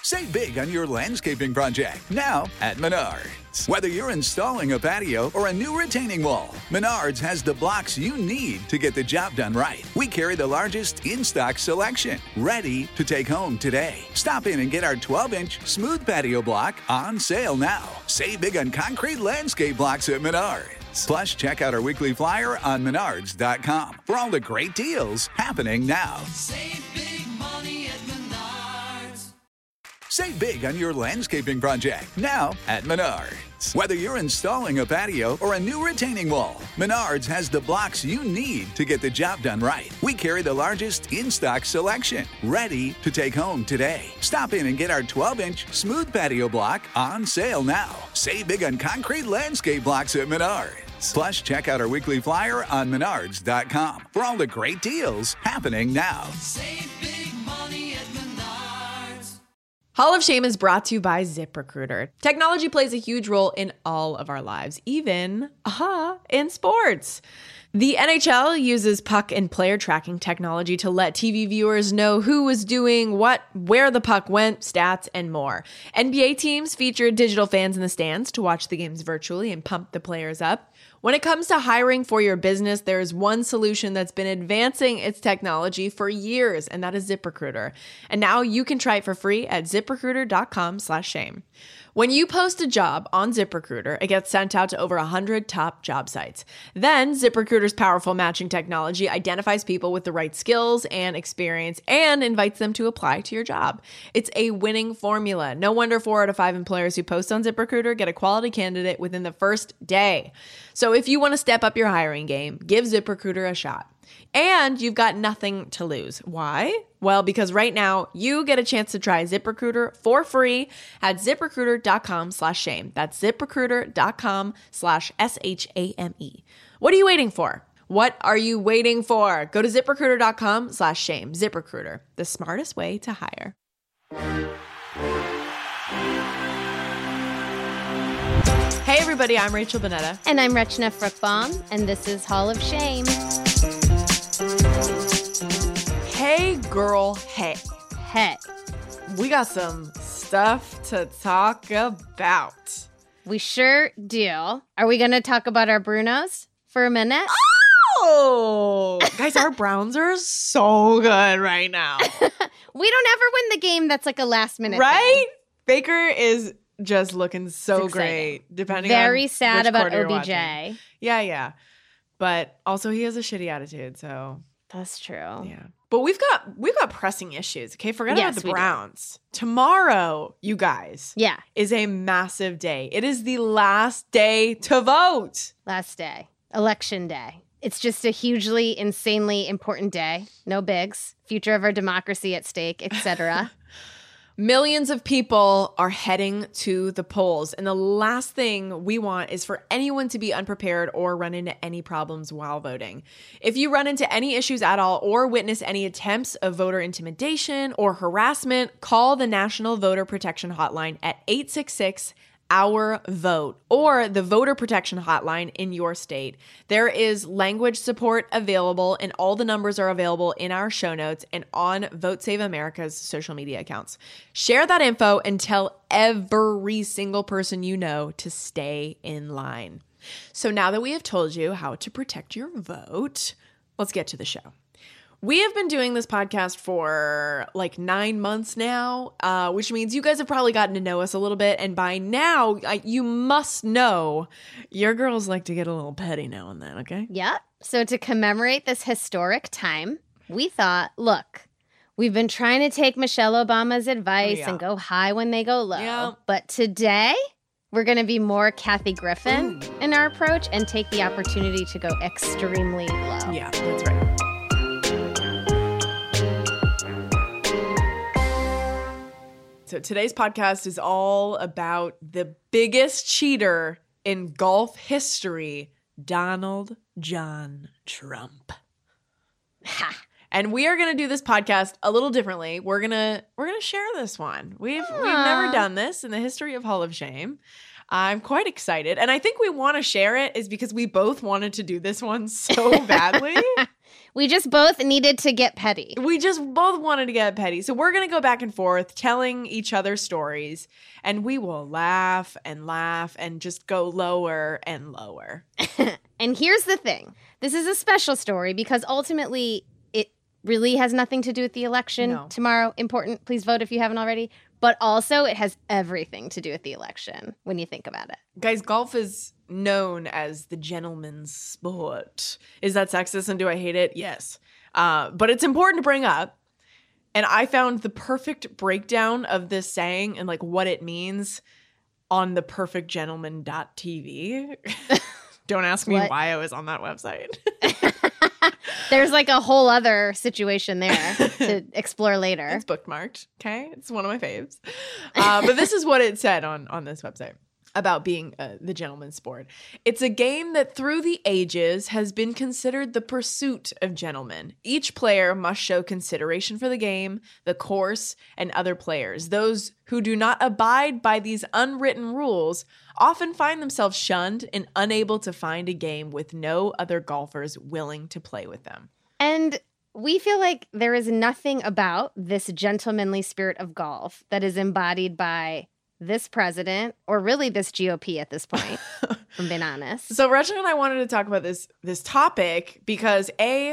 Save big on your landscaping project now at Menards. Whether you're installing a patio or a new retaining wall, Menards has the blocks you need to get the job done right. We carry the largest in-stock selection, ready to take home today. Stop in and get our 12-inch smooth patio block on sale now. Save big on concrete landscape blocks at Menards. Plus, check out our weekly flyer on Menards.com for all the great deals happening now. Save big money at Menards. Save big on your landscaping project now at Menards. Whether you're installing a patio or a new retaining wall, Menards has the blocks you need to get the job done right. We carry the largest in-stock selection, ready to take home today. Stop in and get our 12-inch smooth patio block on sale now. Save big on concrete landscape blocks at Menards. Plus, check out our weekly flyer on Menards.com for all the great deals happening now. Save big money at Menards. Hall of Shame is brought to you by ZipRecruiter. Technology plays a huge role in all of our lives, even, in sports. The NHL uses puck and player tracking technology to let TV viewers know who was doing what, where the puck went, stats, and more. NBA teams feature digital fans in the stands to watch the games virtually and pump the players up. When it comes to hiring for your business, there is one solution that's been advancing its technology for years, and that is ZipRecruiter. And now you can try it for free at ZipRecruiter.com/shame. When you post a job on ZipRecruiter, it gets sent out to over 100 top job sites. Then ZipRecruiter's powerful matching technology identifies people with the right skills and experience and invites them to apply to your job. It's a winning formula. No wonder 4 out of 5 employers who post on ZipRecruiter get a quality candidate within the first day. So if you want to step up your hiring game, give ZipRecruiter a shot. And you've got nothing to lose. Why? Well, because right now you get a chance to try ZipRecruiter for free at ZipRecruiter.com/shame. That's ZipRecruiter.com/SHAME. What are you waiting for? What are you waiting for? Go to ZipRecruiter.com/shame. ZipRecruiter, the smartest way to hire. Hey everybody, I'm Rachel Bonetta. And I'm Rachna Fruchbaum, and this is Hall of Shame. Hey girl, hey. Hey. We got some stuff to talk about. We sure do. Are we going to talk about our Brunos for a minute? Oh! Guys, our Browns are so good right now. We don't ever win the game that's like a last minute Right? thing. Baker is just looking so great, depending on Very sad which about quarter you're OBJ. watching. Yeah. But also he has a shitty attitude, so That's true. yeah. But we've got pressing issues. Okay, forget Yes, about the we do. Browns. Tomorrow, you guys, Yeah. is a massive day. It is the last day to vote. Last day. Election day. It's just a hugely, insanely important day. No bigs. Future of our democracy at stake, etc. Millions of people are heading to the polls, and the last thing we want is for anyone to be unprepared or run into any problems while voting. If you run into any issues at all or witness any attempts of voter intimidation or harassment, call the National Voter Protection Hotline at 866-OUR-VOTE or the Voter Protection Hotline in your state. There is language support available, and all the numbers are available in our show notes and on Vote Save America's social media accounts. Share that info and tell every single person you know to stay in line. So now that we have told you how to protect your vote, let's get to the show. We have been doing this podcast for like 9 months now, which means you guys have probably gotten to know us a little bit. And by now, you must know your girls like to get a little petty now and then, okay? Yep. So to commemorate this historic time, we thought, look, we've been trying to take Michelle Obama's advice and go high when they go low. Yeah. But today, we're going to be more Kathy Griffin in our approach and take the opportunity to go extremely low. Yeah, that's right. So today's podcast is all about the biggest cheater in golf history, Donald John Trump. Ha. And we are going to do this podcast a little differently. We're going to share this one. We've never done this in the history of Hall of Shame. I'm quite excited. And I think we want to share it is because we both wanted to do this one so badly. We just both needed to get petty. We just both wanted to get petty. So we're going to go back and forth telling each other stories, and we will laugh and just go lower and lower. And here's the thing. This is a special story because ultimately it really has nothing to do with the election tomorrow. Important. Please vote if you haven't already. But also it has everything to do with the election when you think about it. Guys, golf is known as the gentleman's sport. Is that sexist and do I hate it? Yes. But it's important to bring up. And I found the perfect breakdown of this saying and like what it means on the perfectgentleman.tv. Don't ask me why I was on that website. There's like a whole other situation there to explore later. It's bookmarked, okay? It's one of my faves. But this is what it said on this website about being the gentleman's sport. It's a game that through the ages has been considered the pursuit of gentlemen. Each player must show consideration for the game, the course, and other players. Those who do not abide by these unwritten rules often find themselves shunned and unable to find a game with no other golfers willing to play with them. And we feel like there is nothing about this gentlemanly spirit of golf that is embodied by this president, or really this GOP at this point, if I'm being honest. So Rachel and I wanted to talk about this topic because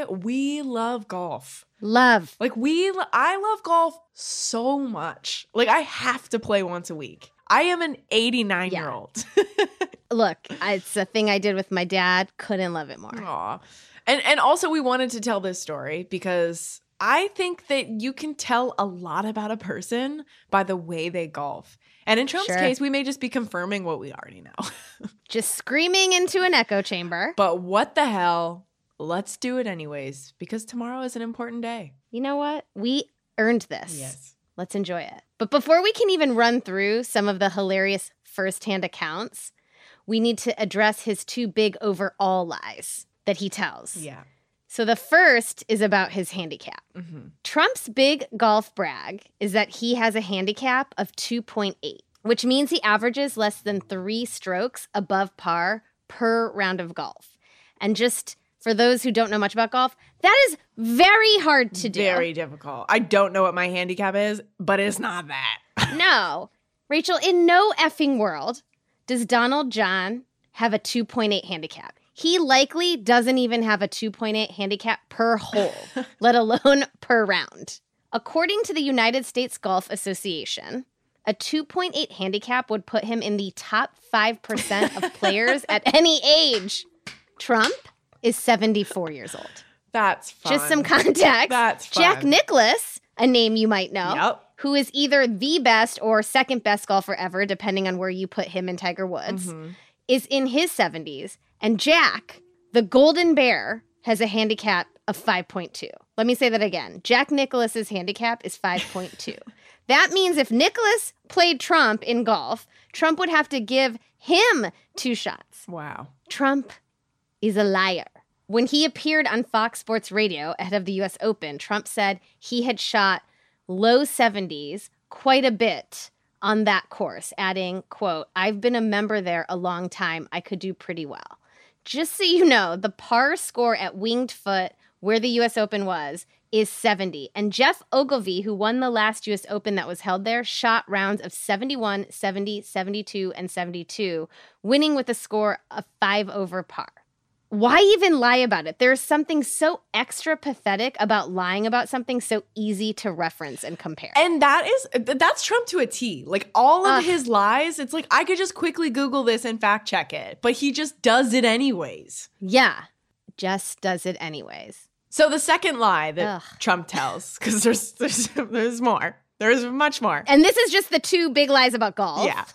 we love golf. Love. Like I love golf so much. Like I have to play once a week. I am an 89-year-old. Look, it's a thing I did with my dad. Couldn't love it more. Aw. And also we wanted to tell this story because I think that you can tell a lot about a person by the way they golf. And in Trump's case, we may just be confirming what we already know. Just screaming into an echo chamber. But what the hell? Let's do it anyways, because tomorrow is an important day. You know what? We earned this. Yes. Let's enjoy it. But before we can even run through some of the hilarious firsthand accounts, we need to address his two big overall lies that he tells. Yeah. So the first is about his handicap. Mm-hmm. Trump's big golf brag is that he has a handicap of 2.8, which means he averages less than 3 strokes above par per round of golf. And just for those who don't know much about golf, that is very hard to do. Very difficult. I don't know what my handicap is, but it's not that. No. Rachel, in no effing world does Donald John have a 2.8 handicap. He likely doesn't even have a 2.8 handicap per hole, let alone per round. According to the United States Golf Association, a 2.8 handicap would put him in the top 5% of players at any age. Trump is 74 years old. That's fun. Just some context. That's fun. Jack Nicklaus, a name you might know, yep, who is either the best or second best golfer ever, depending on where you put him and Tiger Woods, is in his 70s. And Jack, the Golden Bear, has a handicap of 5.2. Let me say that again. Jack Nicklaus's handicap is 5.2. That means if Nicklaus played Trump in golf, Trump would have to give him 2 shots. Wow. Trump is a liar. When he appeared on Fox Sports Radio ahead of the U.S. Open, Trump said he had shot low 70s quite a bit on that course, adding, quote, "I've been a member there a long time. I could do pretty well." Just so you know, the par score at Winged Foot, where the U.S. Open was, is 70. And Jeff Ogilvy, who won the last U.S. Open that was held there, shot rounds of 71, 70, 72, and 72, winning with a score of 5 over par. Why even lie about it? There's something so extra pathetic about lying about something so easy to reference and compare. And that's Trump to a T. Like all of his lies, it's like I could just quickly Google this and fact check it, but he just does it anyways. Yeah, just does it anyways. So the second lie that Trump tells, because there's more. There's much more. And this is just the 2 big lies about golf. Yeah.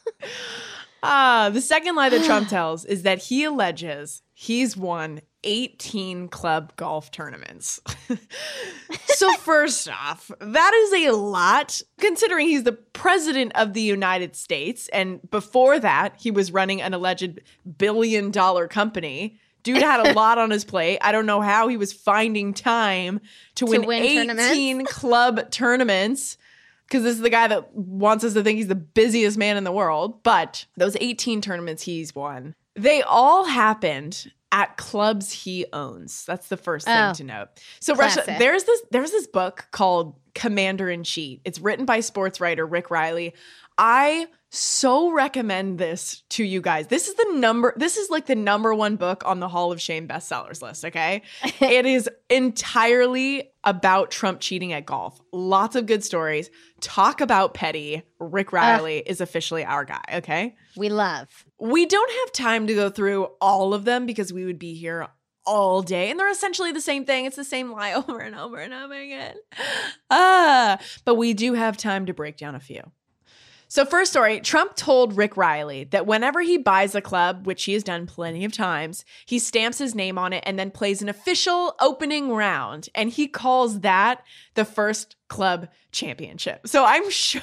The second lie that Trump tells is that he alleges he's won 18 club golf tournaments. So first off, that is a lot considering he's the president of the United States. And before that, he was running an alleged billion-dollar company. Dude had a lot on his plate. I don't know how he was finding time to win 18 club tournaments. because this is the guy that wants us to think he's the busiest man in the world. But those 18 tournaments he's won, they all happened at clubs he owns. That's the first thing to note. So Russia, Classic. there's this book called Commander in Chief. It's written by sports writer Rick Riley. I so recommend this to you guys. This is like the number one book on the Hall of Shame bestsellers list, okay? It is entirely about Trump cheating at golf. Lots of good stories. Talk about petty. Rick Riley is officially our guy, okay? We love. We don't have time to go through all of them because we would be here all day, and they're essentially the same thing. It's the same lie over and over and over again. But we do have time to break down a few. So first story, Trump told Rick Riley that whenever he buys a club, which he has done plenty of times, he stamps his name on it and then plays an official opening round. And he calls that the first club championship. So I'm sure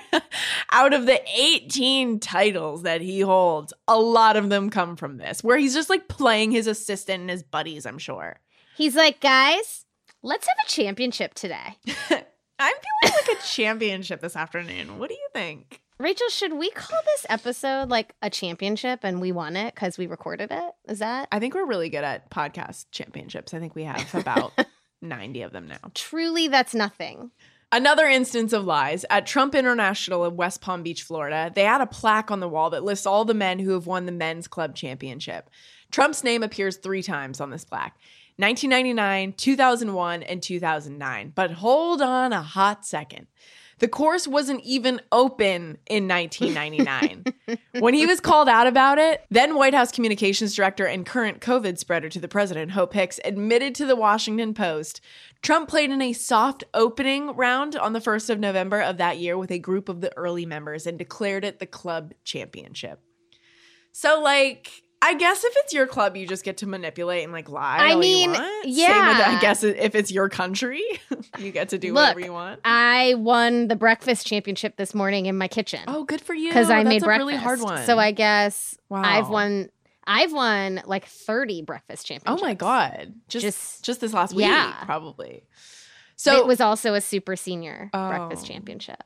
out of the 18 titles that he holds, a lot of them come from this, where he's just like playing his assistant and his buddies, I'm sure. He's like, guys, let's have a championship today. I'm feeling like a championship this afternoon. What do you think? Rachel, should we call this episode like a championship and we won it because we recorded it? Is that? I think we're really good at podcast championships. I think we have about 90 of them now. Truly, that's nothing. Another instance of lies. At Trump International in West Palm Beach, Florida, they had a plaque on the wall that lists all the men who have won the men's club championship. Trump's name appears 3 times on this plaque. 1999, 2001, and 2009. But hold on a hot second. The course wasn't even open in 1999. When he was called out about it, then White House communications director and current COVID spreader to the president, Hope Hicks, admitted to the Washington Post Trump played in a soft opening round on the 1st of November of that year with a group of the early members and declared it the club championship. So, like, I guess if it's your club, you just get to manipulate and like lie. I all mean, you want. yeah. Same with, I guess if it's your country, you get to do whatever you want. I won the breakfast championship this morning in my kitchen. Oh, good for you! Because I made That's breakfast. a really hard one. So I guess Wow. I've won like 30 breakfast Oh championships. my god! Just this last week, Yeah. probably. So So it was also a super senior Oh. breakfast championship.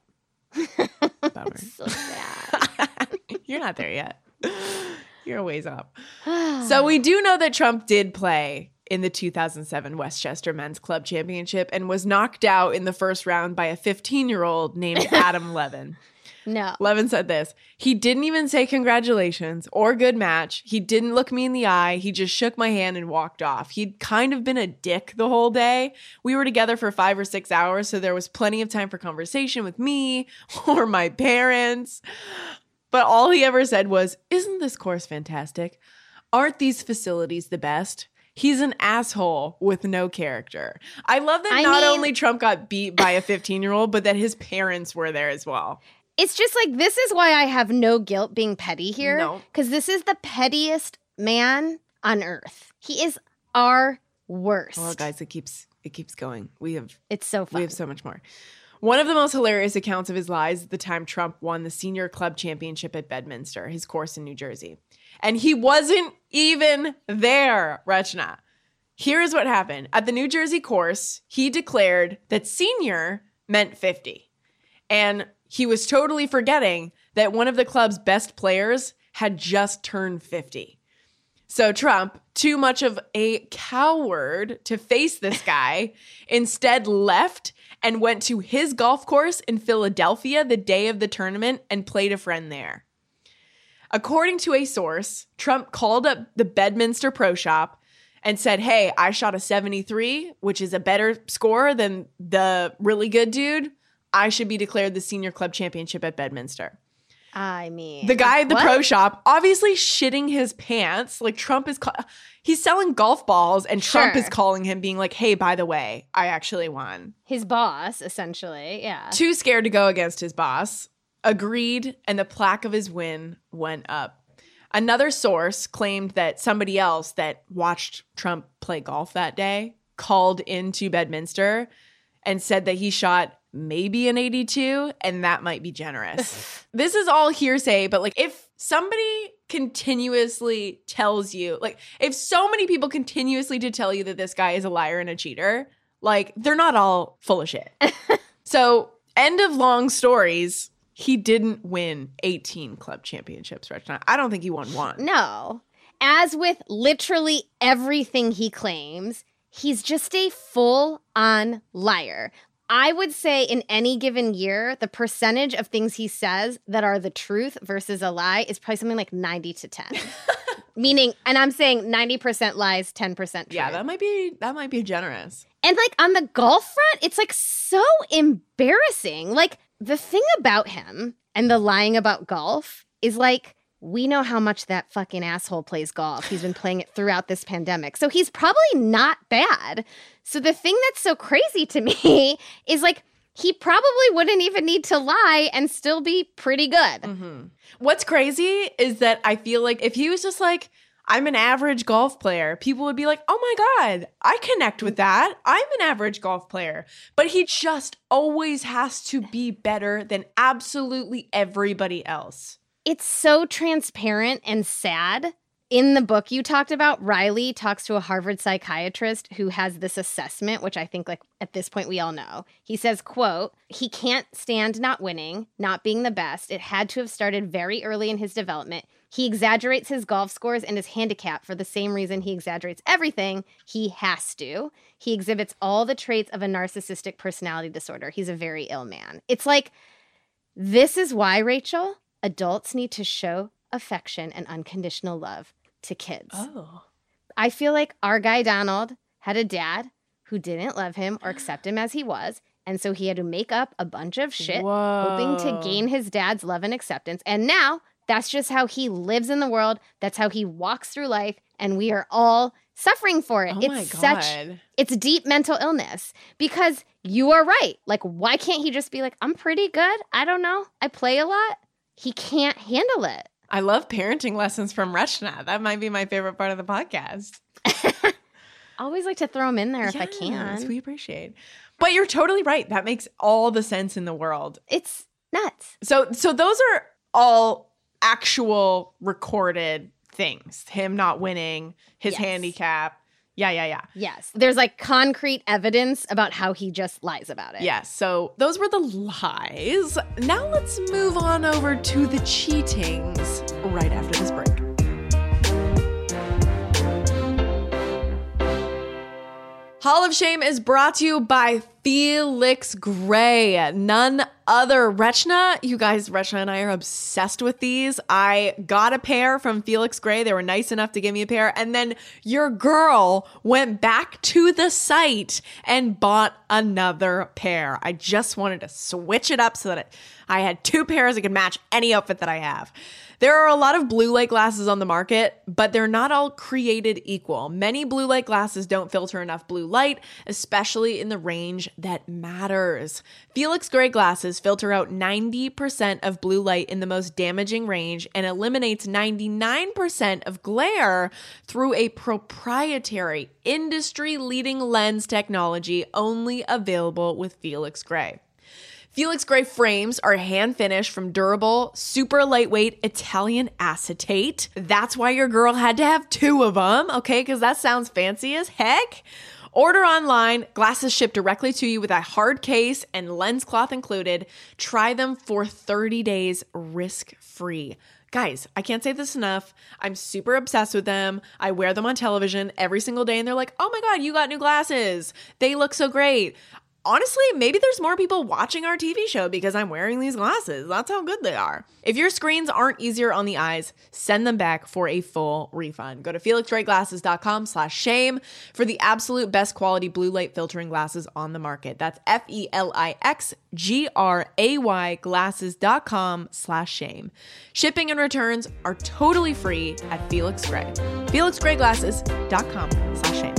Bummer. So sad. You're not there yet. You're a ways off. So we do know that Trump did play in the 2007 Westchester Men's Club Championship and was knocked out in the first round by a 15-year-old named Adam Levin. No. Levin said this: he didn't even say congratulations or good match. He didn't look me in the eye. He just shook my hand and walked off. He'd kind of been a dick the whole day. We were together for 5 or 6 hours, so there was plenty of time for conversation with me or my parents. But all he ever said was, "Isn't this course fantastic? Aren't these facilities the best?" He's an asshole with no character. I love that not only Trump got beat by a 15-year-old, but that his parents were there as well. It's just like, this is why I have no guilt being petty here. No. Because this is the pettiest man on earth. He is our worst. Well, guys, it keeps going. It's so fun. We have so much more. One of the most hilarious accounts of his lies is the time Trump won the senior club championship at Bedminster, his course in New Jersey. And he wasn't even there, Rachna. Here is what happened. At the New Jersey course, he declared that senior meant 50. And he was totally forgetting that one of the club's best players had just turned 50. So Trump, too much of a coward to face this guy, instead left and went to his golf course in Philadelphia the day of the tournament and played a friend there. According to a source, Trump called up the Bedminster Pro Shop and said, "Hey, I shot a 73, which is a better score than the really good dude. I should be declared the senior club championship at Bedminster." I mean, The guy at the what? pro shop, obviously shitting his pants. Like, Trump is, he's selling golf balls, and Trump Sure. is calling him being like, "Hey, by the way, I actually won." His boss, essentially. Yeah. Too scared to go against his boss, agreed, and the plaque of his win went up. Another source claimed that somebody else that watched Trump play golf that day called into Bedminster and said that he shot maybe an 82, and that might be generous. This is all hearsay, but like, if somebody continuously tells you, like, if so many people continuously to tell you that this guy is a liar and a cheater, like, they're not all full of shit. So End of long stories. He didn't win 18 club championships, Rachna. I don't think he won one. No. As with literally everything he claims, he's just a full-on liar. I would say in any given year, the percentage of things he says that are the truth versus a lie is probably something like 90 to 10. Meaning, and I'm saying 90% lies, 10% truth. Yeah, that might be generous. And like on the golf front, it's like so embarrassing. Like the thing about him and the lying about golf is like, we know how much that fucking asshole plays golf. He's been playing it throughout this pandemic. So he's probably not bad. So the thing that's so crazy to me is like, he probably wouldn't even need to lie and still be pretty good. Mm-hmm. What's crazy is that I feel like if he was just like, I'm an average golf player, people would be like, oh my God, I connect with that. I'm an average golf player. But he just always has to be better than absolutely everybody else. It's so transparent and sad. In the book you talked about, Riley talks to a Harvard psychiatrist who has this assessment, which I think like at this point we all know. He says, quote, he can't stand not winning, not being the best. It had to have started very early in his development. He exaggerates his golf scores and his handicap for the same reason he exaggerates everything. He has to. He exhibits all the traits of a narcissistic personality disorder. He's a very ill man. It's like, this is why, Rachel, adults need to show affection and unconditional love to kids. Oh. I feel like our guy Donald had a dad who didn't love him or accept him as he was. And so he had to make up a bunch of shit, hoping to gain his dad's love and acceptance. And now that's just how he lives in the world. That's how he walks through life. And we are all suffering for it. Oh my God. It's deep mental illness because you are right. Like, why can't he just be like, I'm pretty good. I don't know. I play a lot. He can't handle it. I love parenting lessons from Rachna. That might be my favorite part of the podcast. I always like to throw them in there if I Yes, can. we appreciate. But you're totally right. That makes all the sense in the world. It's nuts. So those are all actual recorded things. Him not winning, his Yes. handicap. Yeah. Yes. There's like concrete evidence about how he just lies about it. Yes. So those were the lies. Now let's move on over to the cheatings right after this break. Hall of Shame is brought to you by Felix Gray. None other. Rachna, you guys, Rachna and I are obsessed with these. I got a pair from Felix Gray. They were nice enough to give me a pair. And then your girl went back to the site and bought another pair. I just wanted to switch it up so that I had two pairs that could match any outfit that I have. There are a lot of blue light glasses on the market, but they're not all created equal. Many blue light glasses don't filter enough blue light, especially in the range that matters. Felix Gray glasses filter out 90% of blue light in the most damaging range and eliminates 99% of glare through a proprietary, industry-leading lens technology only available with Felix Gray. Felix Gray frames are hand-finished from durable, super lightweight Italian acetate. That's why your girl had to have two of them, okay? Because that sounds fancy as heck. Order online, glasses shipped directly to you with a hard case and lens cloth included. Try them for 30 days risk-free. Guys, I can't say this enough. I'm super obsessed with them. I wear them on television every single day and they're like, oh my God, you got new glasses. They look so great. Honestly, maybe there's more people watching our TV show because I'm wearing these glasses. That's how good they are. If your screens aren't easier on the eyes, send them back for a full refund. Go to felixgrayglasses.com/shame for the absolute best quality blue light filtering glasses on the market. That's FELIXGRAY glasses.com/shame. Shipping and returns are totally free at Felix Gray. felixgrayglasses.com/shame.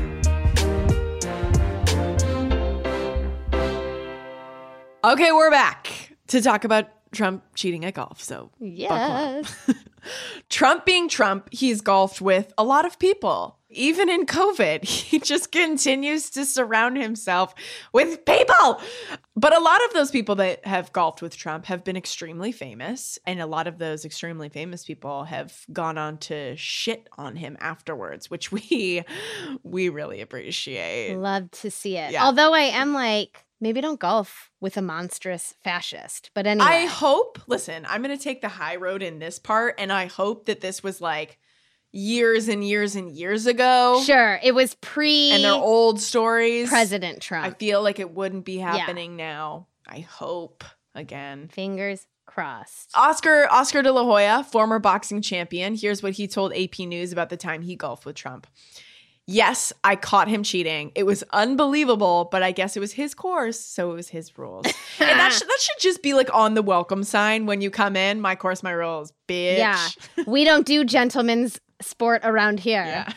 Okay, we're back to talk about Trump cheating at golf. So Yes. Trump being Trump, he's golfed with a lot of people. Even in COVID, he just continues to surround himself with people. But a lot of those people that have golfed with Trump have been extremely famous. And a lot of those extremely famous people have gone on to shit on him afterwards, which we really appreciate. Love to see it. Yeah. Although I am like, Maybe don't golf with a monstrous fascist. But anyway. I hope, listen, I'm going to take the high road in this part, and I hope that this was like years and years and years ago. Sure, it was pre- and they're old stories. President Trump. I feel like it wouldn't be happening now. I hope, again. Fingers crossed. Oscar de la Hoya, former boxing champion. Here's what he told AP News about the time he golfed with Trump. Yes, I caught him cheating. It was unbelievable, but I guess it was his course, so it was his rules. And that should just be like on the welcome sign when you come in. My course, my rules, bitch. Yeah. We don't do gentlemen's sport around here. Yeah.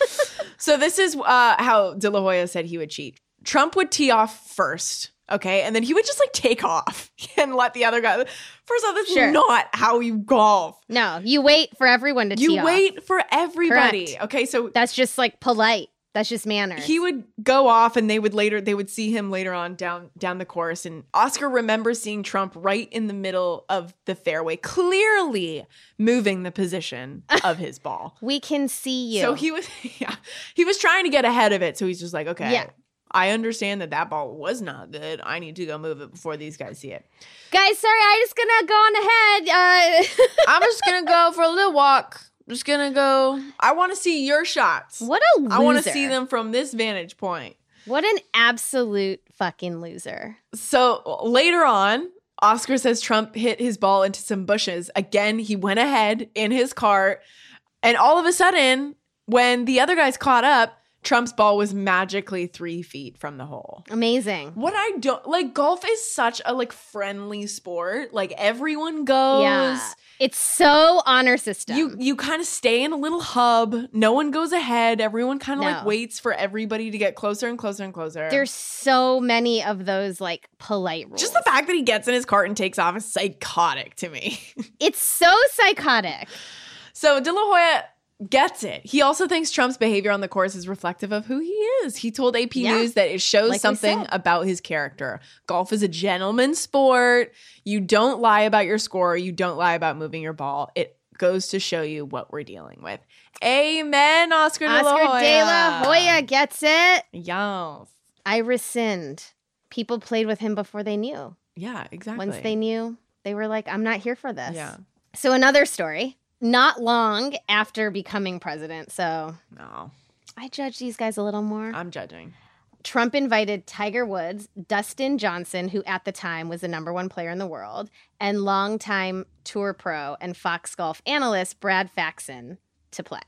So this is how De La Hoya said he would cheat. Trump would tee off first, okay? And then he would just like take off and let the other guy. First off, that's not how you golf. No, you wait for everyone to tee off. You wait for everybody. Correct. Okay, so that's just like polite. That's just manners. He would go off and they would see him later on down the course. And Oscar remembers seeing Trump right in the middle of the fairway, clearly moving the position of his ball. We can see you. So he was trying to get ahead of it. So he's just like, okay, I understand that ball was not good. I need to go move it before these guys see it. Guys, sorry, I'm just gonna go on ahead. I'm just gonna go for a little walk. Just gonna go. I want to see your shots. What a loser. I want to see them from this vantage point. What an absolute fucking loser. So later on, Oscar says Trump hit his ball into some bushes. Again, he went ahead in his cart. And all of a sudden, when the other guys caught up, Trump's ball was magically 3 feet from the hole. Amazing. What I don't like, golf is such a like friendly sport. Like everyone goes. Yeah. It's so honor system. You kind of stay in a little hub. No one goes ahead. Everyone kind of like waits for everybody to get closer and closer and closer. There's so many of those like polite rules. Just the fact that he gets in his cart and takes off is psychotic to me. It's so psychotic. So De La Hoya gets it. He also thinks Trump's behavior on the course is reflective of who he is. He told AP News that it shows something about his character. Golf is a gentleman's sport. You don't lie about your score. You don't lie about moving your ball. It goes to show you what we're dealing with. Amen, Oscar de la Hoya. Oscar de la Hoya gets it. Yes. I rescind. People played with him before they knew. Yeah, exactly. Once they knew, they were like, I'm not here for this. Yeah. So another story. Not long after becoming president, so no, I judge these guys a little more. I'm judging. Trump invited Tiger Woods, Dustin Johnson, who at the time was the #1 player in the world, and longtime tour pro and Fox Golf analyst Brad Faxon to play.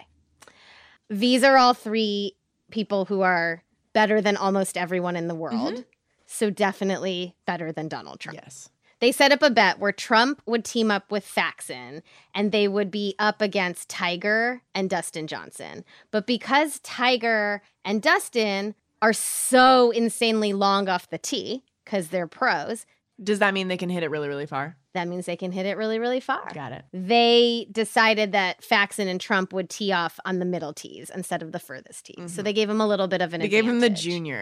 These are all three people who are better than almost everyone in the world, so definitely better than Donald Trump. Yes. They set up a bet where Trump would team up with Faxon and they would be up against Tiger and Dustin Johnson. But because Tiger and Dustin are so insanely long off the tee, because they're pros. Does that mean they can hit it really, really far? That means they can hit it really, really far. Got it. They decided that Faxon and Trump would tee off on the middle tees instead of the furthest tees. So they gave him a little bit of an advantage. They gave him the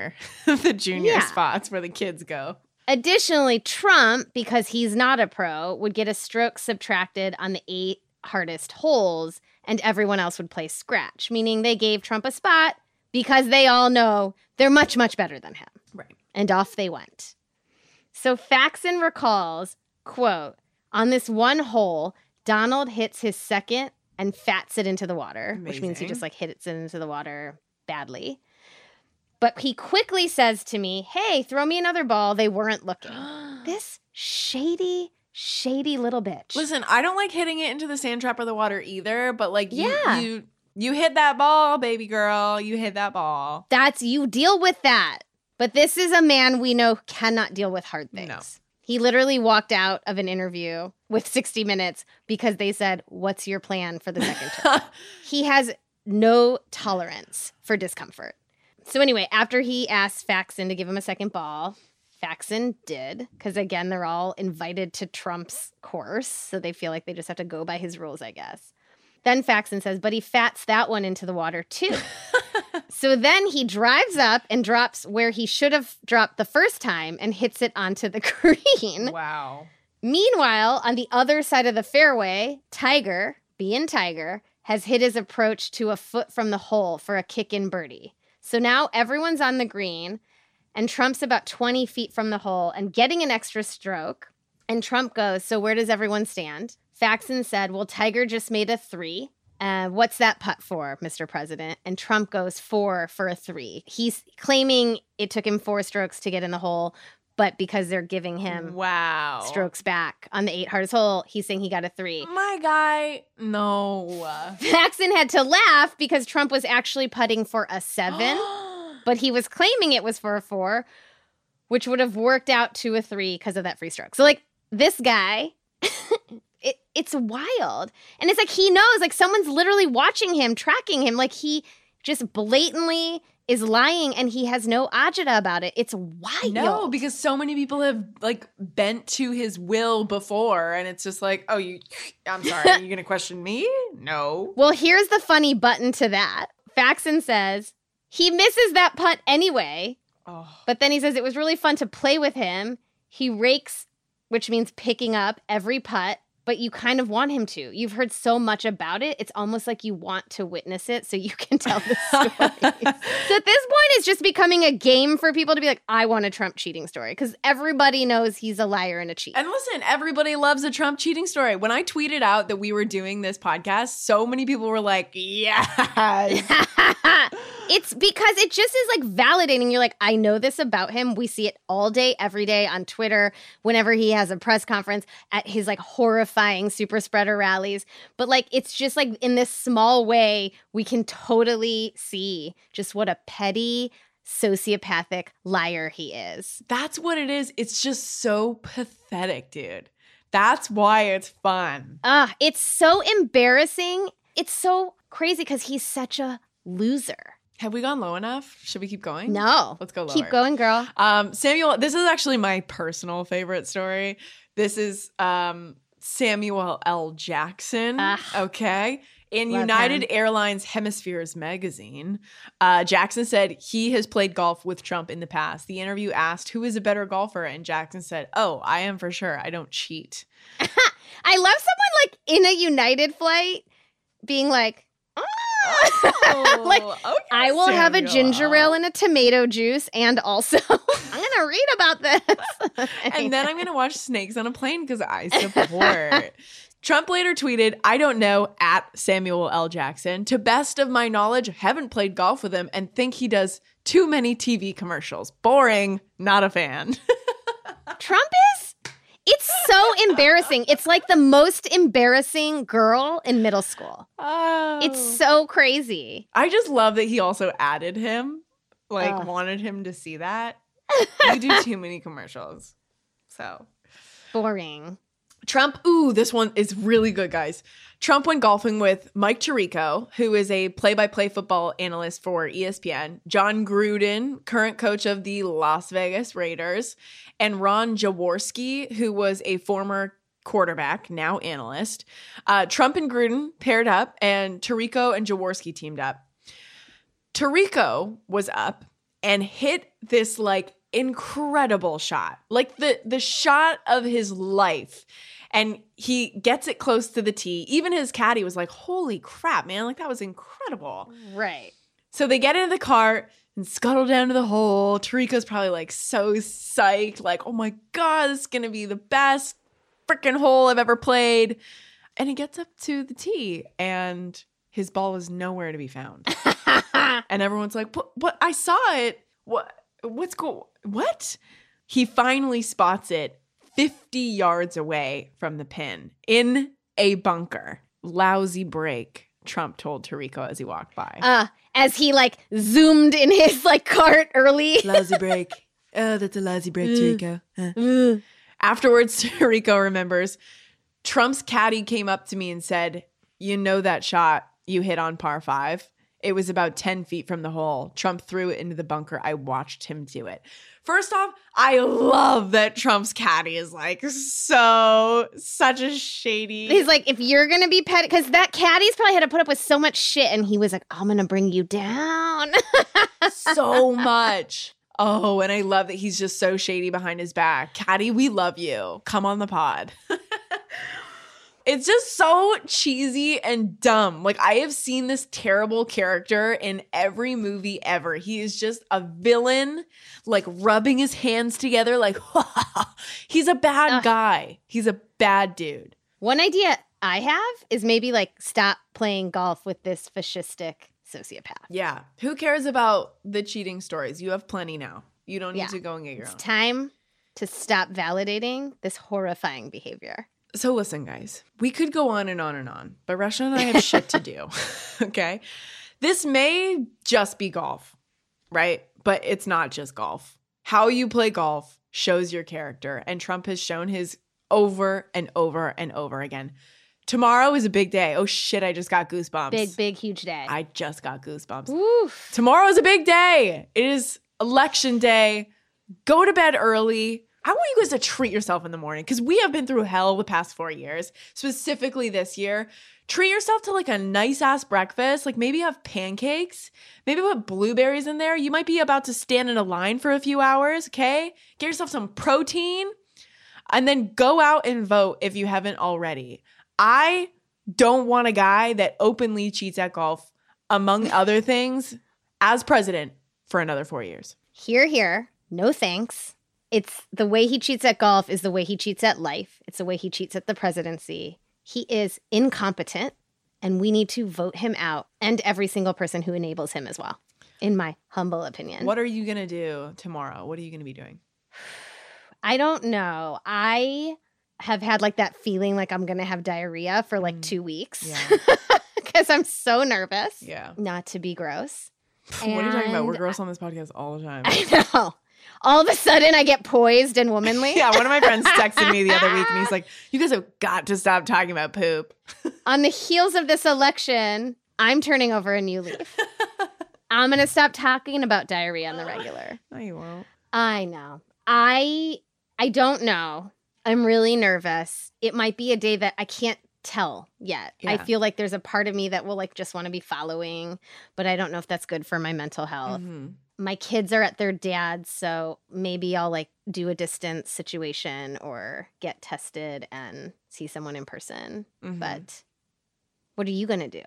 junior spots where the kids go. Additionally, Trump, because he's not a pro, would get a stroke subtracted on the 8 hardest holes, and everyone else would play scratch, meaning they gave Trump a spot because they all know they're much, much better than him. Right. And off they went. So Faxon recalls, quote, on this one hole, Donald hits his second and fats it into the water, which means he just like hits it into the water badly. But he quickly says to me, hey, throw me another ball. They weren't looking. This shady little bitch. Listen, I don't like hitting it into the sand trap or the water either, but like you hit that ball, baby girl. You hit that ball. You deal with that. But this is a man we know cannot deal with hard things. No. He literally walked out of an interview with 60 Minutes because they said, what's your plan for the second term? He has no tolerance for discomfort. So anyway, after he asked Faxon to give him a second ball, Faxon did, because again, they're all invited to Trump's course, so they feel like they just have to go by his rules, I guess. Then Faxon says, but he fats that one into the water too. So then he drives up and drops where he should have dropped the first time and hits it onto the green. Wow. Meanwhile, on the other side of the fairway, Tiger, being Tiger, has hit his approach to a foot from the hole for a kick-in birdie. So now everyone's on the green. and Trump's about 20 feet from the hole and getting an extra stroke. And Trump goes, so where does everyone stand? Faxon said, well, Tiger just made a 3. What's that putt for, Mr. President? And Trump goes 4 for a 3. He's claiming it took him 4 strokes to get in the hole, but because they're giving him strokes back on the 8 hardest hole, he's saying he got a 3. My guy, no. Faxon had to laugh because Trump was actually putting for a 7, but he was claiming it was for a 4, which would have worked out to a 3 because of that free stroke. So, like, this guy... It's wild. And it's like he knows, like someone's literally watching him, tracking him. Like he just blatantly is lying and he has no agita about it. It's wild. No, because so many people have like bent to his will before. And it's just like, I'm sorry, are you going to question me? No. Well, here's the funny button to that. Faxon says he misses that putt anyway. Oh. But then he says it was really fun to play with him. He rakes, which means picking up every putt. But you kind of want him to. You've heard so much about it. It's almost like you want to witness it so you can tell the story. So at this point, it's just becoming a game for people to be like, I want a Trump cheating story. Because everybody knows he's a liar and a cheat. And listen, everybody loves a Trump cheating story. When I tweeted out that we were doing this podcast, so many people were like, yes. It's because it just is like validating. You're like, I know this about him. We see it all day, every day on Twitter, whenever he has a press conference, at his like horrifying super spreader rallies. But like, it's just like in this small way, we can totally see just what a petty, sociopathic liar he is. That's what it is. It's just so pathetic, dude. That's why it's fun. It's so embarrassing. It's so crazy because he's such a loser. Have we gone low enough? Should we keep going? No. Let's go lower. Keep going, girl. Samuel, this is actually my personal favorite story. This is Samuel L. Jackson. Okay. In United Airlines Hemispheres magazine, Jackson said he has played golf with Trump in the past. The interview asked, who is a better golfer? And Jackson said, I am for sure. I don't cheat. I love someone like in a United flight being like, like, okay, I will have a ginger ale and a tomato juice, and also I'm gonna read about this. And then I'm gonna watch Snakes on a Plane because I support. Trump later tweeted, I don't know, at Samuel L. Jackson. To best of my knowledge, haven't played golf with him and think he does too many TV commercials. Boring, not a fan. Trump is? It's so embarrassing. It's like the most embarrassing girl in middle school. Oh. It's so crazy. I just love that he also added him, like wanted him to see that. You do too many commercials. So. Boring. Trump, this one is really good, guys. Trump went golfing with Mike Tirico, who is a play-by-play football analyst for ESPN, John Gruden, current coach of the Las Vegas Raiders, and Ron Jaworski, who was a former quarterback, now analyst. Trump and Gruden paired up, and Tirico and Jaworski teamed up. Tirico was up and hit this, like, incredible shot. Like, the shot of his life. And he gets it close to the tee. Even his caddy was like, holy crap, man. Like, that was incredible. Right. So they get into the car and scuttle down to the hole. Tirico's probably like so psyched. Like, oh my God, this is going to be the best freaking hole I've ever played. And he gets up to the tee and his ball is nowhere to be found. And everyone's like, what? I saw it. What's cool? What? He finally spots it 50 yards away from the pin in a bunker. Lousy break, Trump told Tirico as he walked by. As he like zoomed in his like cart early. Lousy break. Oh, that's a lousy break, Tirico. Afterwards, Tirico remembers, Trump's caddy came up to me and said, you know that shot you hit on par 5? It was about 10 feet from the hole. Trump threw it into the bunker. I watched him do it. First off, I love that Trump's caddy is like such a shady. He's like, if you're going to be petty, because that caddy's probably had to put up with so much shit. And he was like, I'm going to bring you down. So much. Oh, and I love that he's just so shady behind his back. Caddy, we love you. Come on the pod. It's just so cheesy and dumb. Like, I have seen this terrible character in every movie ever. He is just a villain, like rubbing his hands together like, he's a bad guy. He's a bad dude. One idea I have is maybe like stop playing golf with this fascistic sociopath. Yeah. Who cares about the cheating stories? You have plenty now. You don't need to go and get your own. It's time to stop validating this horrifying behavior. So listen, guys, we could go on and on and on, but Russia and I have shit to do, okay? This may just be golf, right? But it's not just golf. How you play golf shows your character, and Trump has shown his over and over and over again. Tomorrow is a big day. Oh, shit, I just got goosebumps. Big, huge day. I just got goosebumps. Oof. Tomorrow is a big day. It is election day. Go to bed early. I want you guys to treat yourself in the morning because we have been through hell the past 4 years, specifically this year. Treat yourself to like a nice ass breakfast. Like maybe have pancakes, maybe put blueberries in there. You might be about to stand in a line for a few hours, okay? Get yourself some protein and then go out and vote if you haven't already. I don't want a guy that openly cheats at golf, among other things, as president for another 4 years. Here. No thanks. It's the way he cheats at golf is the way he cheats at life. It's the way he cheats at the presidency. He is incompetent, and we need to vote him out and every single person who enables him as well, in my humble opinion. What are you going to do tomorrow? What are you going to be doing? I don't know. I have had like that feeling like I'm going to have diarrhea for like 2 weeks. Yeah. Because I'm so nervous. Yeah. Not to be gross. What are you talking about? We're And gross on this podcast all the time. I know. All of a sudden, I get poised and womanly. Yeah, one of my friends texted me the other week and he's like, you guys have got to stop talking about poop. On the heels of this election, I'm turning over a new leaf. I'm going to stop talking about diarrhea on the regular. No, you won't. I know. I don't know. I'm really nervous. It might be a day that I can't tell yet. Yeah. I feel like there's a part of me that will like just want to be following, but I don't know if that's good for my mental health. Mm-hmm. My kids are at their dad's, so maybe I'll like do a distance situation or get tested and see someone in person. Mm-hmm. But what are you going to do?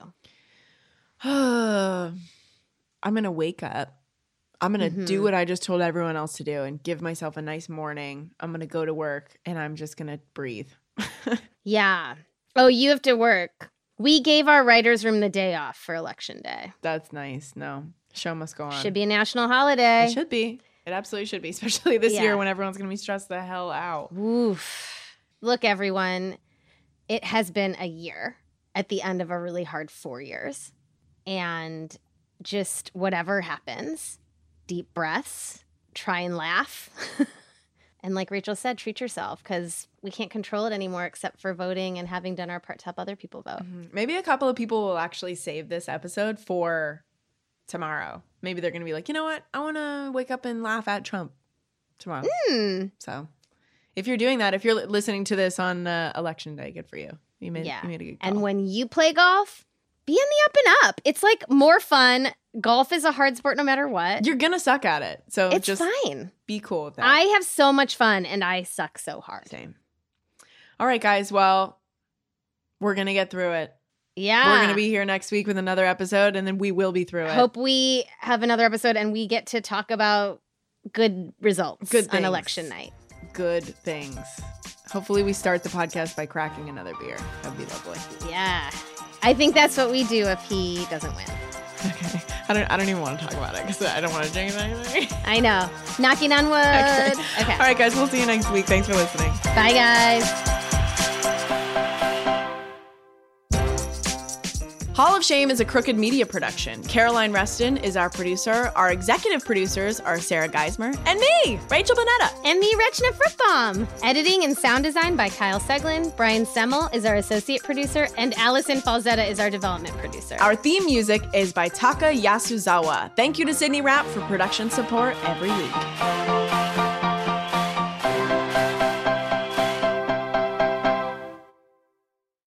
I'm going to wake up. I'm going to do what I just told everyone else to do and give myself a nice morning. I'm going to go to work and I'm just going to breathe. Yeah. Oh, you have to work. We gave our writer's room the day off for election day. That's nice. No, show must go on. Should be a national holiday. It should be. It absolutely should be, especially this Yeah. year when everyone's going to be stressed the hell out. Oof. Look, everyone, it has been a year at the end of a really hard 4 years. And just whatever happens, deep breaths, try and laugh. And like Rachel said, treat yourself because we can't control it anymore except for voting and having done our part to help other people vote. Maybe a couple of people will actually save this episode for tomorrow. Maybe they're going to be like, you know what? I want to wake up and laugh at Trump tomorrow. So if you're doing that, if you're listening to this on election day, good for you. You made a good call. And when you play golf, be in the up and up. It's like more fun. Golf is a hard sport no matter what. You're going to suck at it. So It's just fine. be cool with that. I have so much fun and I suck so hard. Same. All right, guys. Well, we're going to get through it. Yeah. We're going to be here next week with another episode, and then we will be through it. Hope we have another episode and we get to talk about good results Good on things. election night. Good things. Hopefully we start the podcast by cracking another beer. That'd be lovely. Yeah. I think that's what we do if he doesn't win. Okay. I don't even want to talk about it because I don't want to jinx anything. I know. Knocking on wood. Okay. All right, guys. We'll see you next week. Thanks for listening. Bye, guys. Hall of Shame is a Crooked Media production. Caroline Reston is our producer. Our executive producers are Sarah Geismer and me, Rachel Bonetta. And me, Rachna Fruchtbaum. Editing and sound design by Kyle Seglin. Brian Semmel is our associate producer. And Allison Falzetta is our development producer. Our theme music is by Taka Yasuzawa. Thank you to Sydney Rapp for production support every week.